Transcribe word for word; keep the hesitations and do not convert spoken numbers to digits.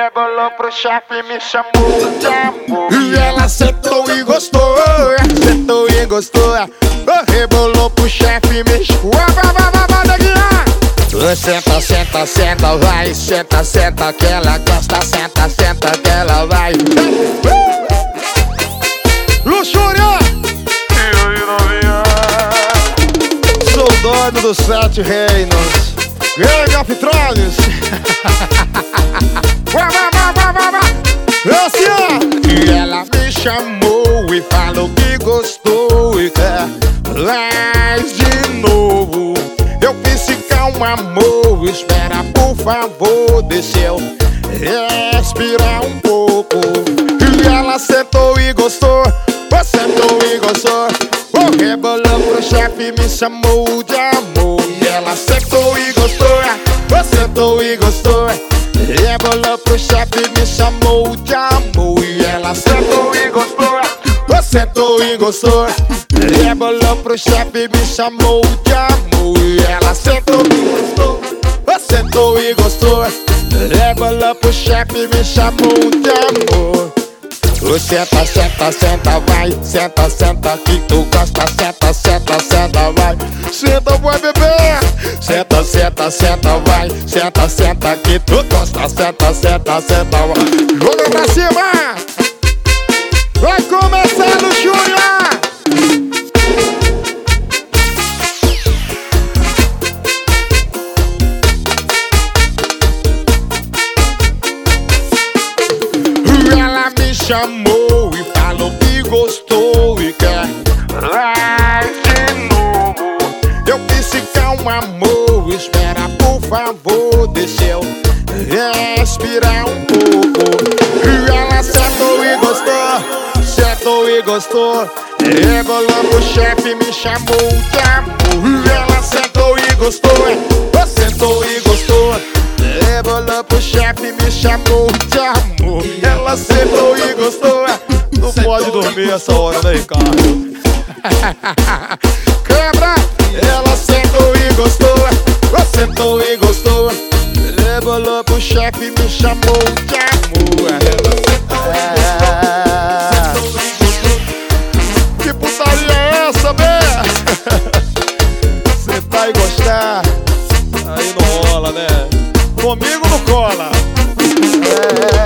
Rebolou pro chefe, me chamou de amor. E ela sentou e gostou, sentou e gostou. Rebolou pro chefe, me chamou. Senta, senta, senta, vai. Senta, senta que ela gosta. Senta, senta que ela vai. Luxúria! E aí, novinha? Sou o dono dos sete reinos, Game of Thrones. Assim, ó. E ela me chamou e falou que gostou e quer mais de novo. Eu fiz calma, amor, espera por favor, deixa eu respirar um pouco. E ela sentou e gostou, sentou e gostou. O rebolou pro chefe, me chamou de amor. E ela sentou e gostou, sentou e gostou. Rebolou pro chefe, me chamou de amor. E ela sentou e gostou, sentou e gostou. Rebolou pro chefe, me chamou de amor. E ela sentou e gostou, sentou e gostou. Rebolou pro chefe, me chamou de amor. Senta, senta, senta, vai. Senta, senta que tu gosta. Senta, senta, senta, vai. Senta, vai beber. Senta, senta, senta, vai. Senta, senta que tu gosta. Senta, senta, senta, vai. Joga pra cima. Vai começar no Júnior. Ela me chamou e falou que gostou e quer mais de novo. Eu disse calma, amor, espera por favor, deixa eu respirar um pouco. E ela sentou e gostou, sentou e gostou. Rebolou pro chefe, me chamou de amor. E ela sentou e gostou, sentou e gostou. Rebolou pro chefe, me chamou de amor. Ela sentou e gostou. Não pode dormir essa hora, né, Ricardo? Quebra! Ela sentou e gostou. Sentou e gostou. Rebolou pro chefe, me chamou de amor. Ela sentou e gostou. Que putaria é essa, bé? Sentar e gostar, aí não rola, né? Comigo não cola. É.